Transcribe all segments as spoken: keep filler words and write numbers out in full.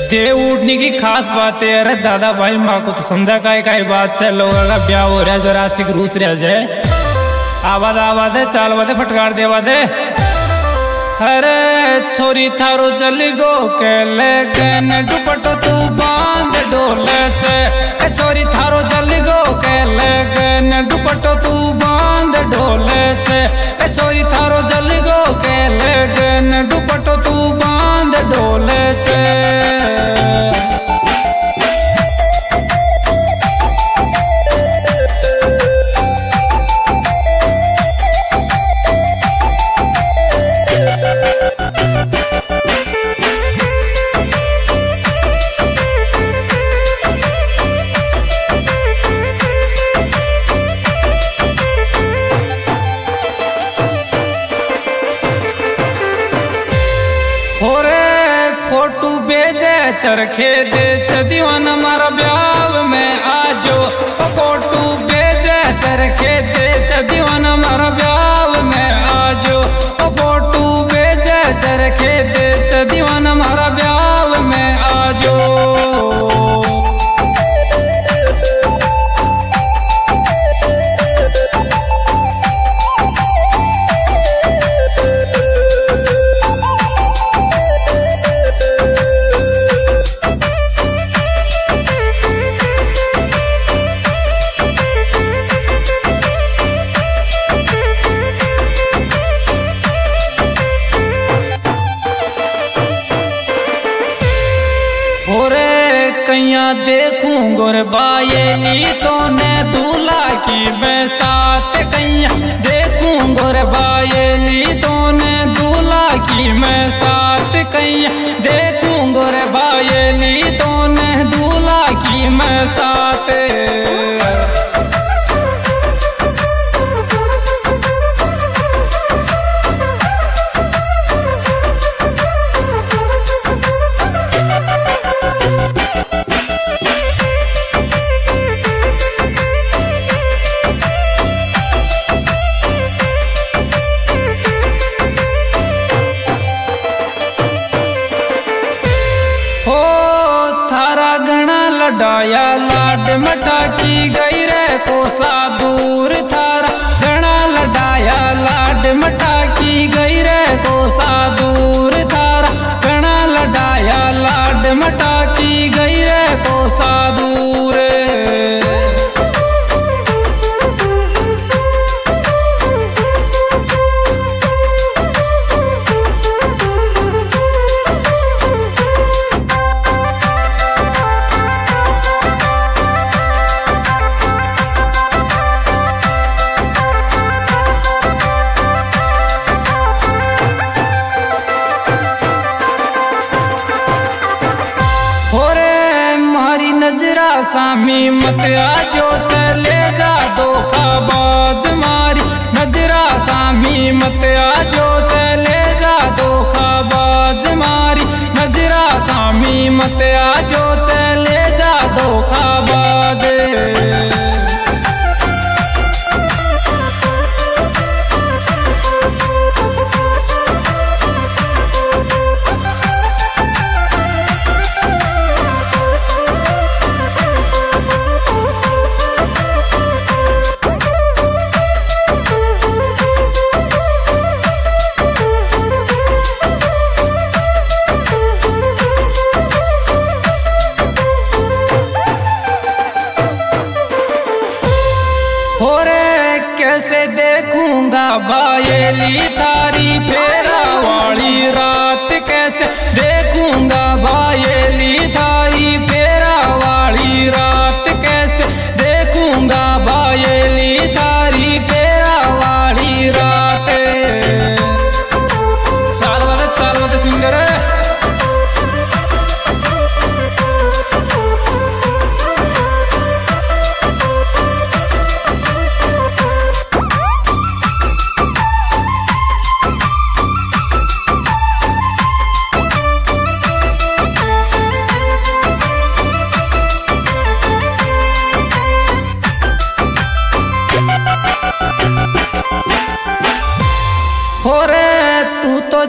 देव उठने की खास बात है। अरे दादा भाई माँ को तो समझा काय काय बात है। लोगों का ब्याह हो रहा है, जरा आशिक रूस रह जाए। आवाज आवाज है, चाल वादे फटकार दे वादे। अरे छोरी थारो जल गो के लगन दुपट्टो तू बांध डोले से। छोरी थारो जल गो के लगन दुपट्टो तू बांध डोले से। छोरी थारो जल गो के लगन दुपट्टो तू बांध डोले से। फोटू भेजे चरखे दे दीवाना मारा ब्याह में आजो। फोटू भेजे चरखे दे दीवाना मारा ब्याह में आजो। फोटू भेजे चरखे दे दीवाना मारा ब्याह में आजो। कैया देखूं गोर बायेली तो ने दूल्हा की मैं साथ। कैया देखूं गोर बायेली तो ने दूल्हा की मैं साथ। कैया देखूं गोर बायेली तो ने दूल्हा की मैं साथ। डाया लाड मठा की गई रे कोसा दूर। थारा घना लडाया लाड मठा की गई रे कोसा दूर। थारा घना लडाया लाड मठा की गई रे कोसा दूर। नजरा सामी मत आजो चले जा धोखाबाज मारी। नजरा सामी मत आजो चले जा धोखाबाज मारी। नजरा सामी मत आजो चले जा धोखाबाज। कैसे देखूंगा बायेली थारी फेरा वाली रात। कैसे देखूंगा बायेली थारी फेरा वाली रात। कैसे देखूंगा बायेली थारी फेरा वाली रात। चाल वाले चाल वाले सिंगर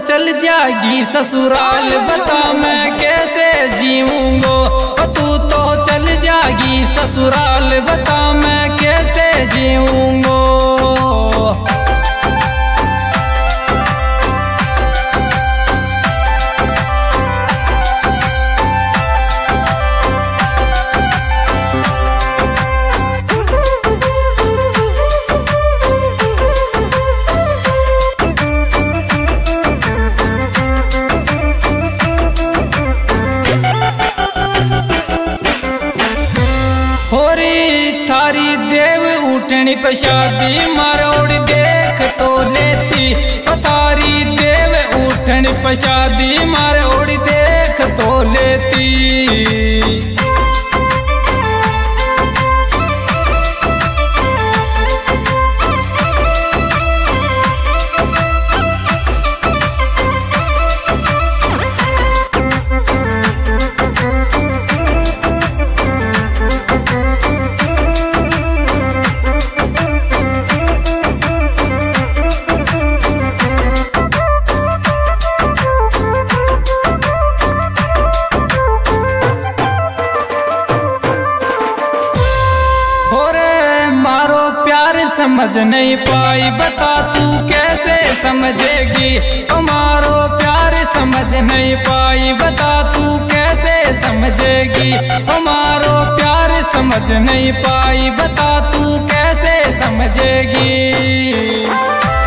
चल जाएगी ससुराल, बता मैं कैसे जीऊंगो। तू तो चल जाएगी ससुराल, बता मैं कैसे जीऊंगो। होरी थारी देव उठनी प्रसादी मारोड़ी देख तो लेती। थारी देव उठनी प्रसादी मारोड़ी देख तो लेती। समझ नहीं पाई बता तू कैसे समझेगी। हमारो प्यार समझ नहीं पाई बता तू कैसे समझेगी। हमारो प्यार समझ नहीं पाई बता तू कैसे समझेगी।